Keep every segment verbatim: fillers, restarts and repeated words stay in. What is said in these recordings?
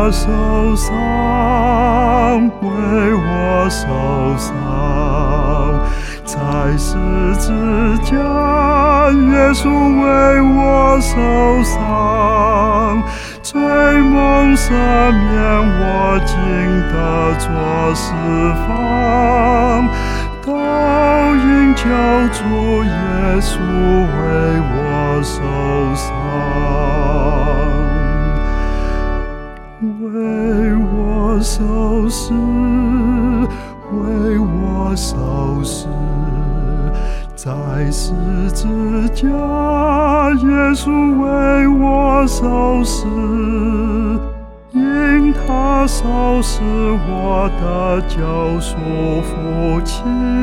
我受伤，为我受伤，在十字架，耶稣为我受伤，罪蒙赦免，我竟得着释放，都因救主耶稣为我受伤，为我受死，为我受死，在十字架，耶稣为我受死，因他受死，我的救赎福气，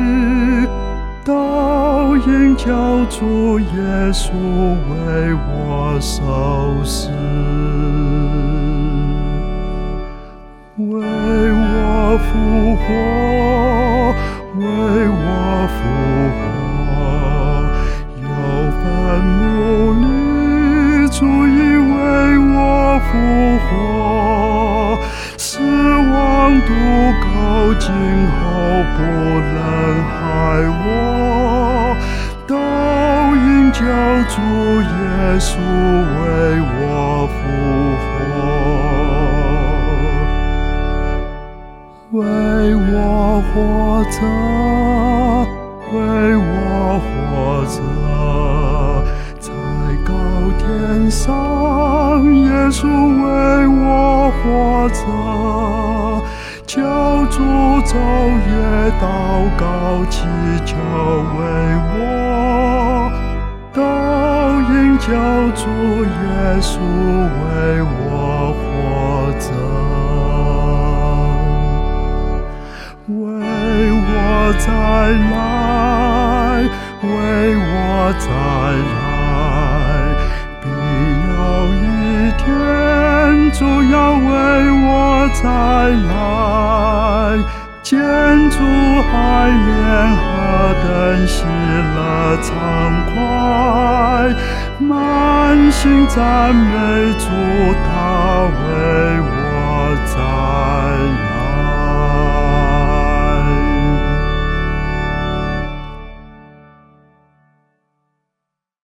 都因救主耶稣为我受死，为我复活，为我复活，有坟墓里主已为我复活，死亡毒钩今后不能害我，都因救主耶稣为我复活，为我活着，为我活着，在高天上，耶稣为我活着，救主昼夜祷告祈求为我，都因救主耶稣为我活着，为我再来，为我再来，必有一天主要为我再来，见主海面何等喜乐畅快，满心赞美主他为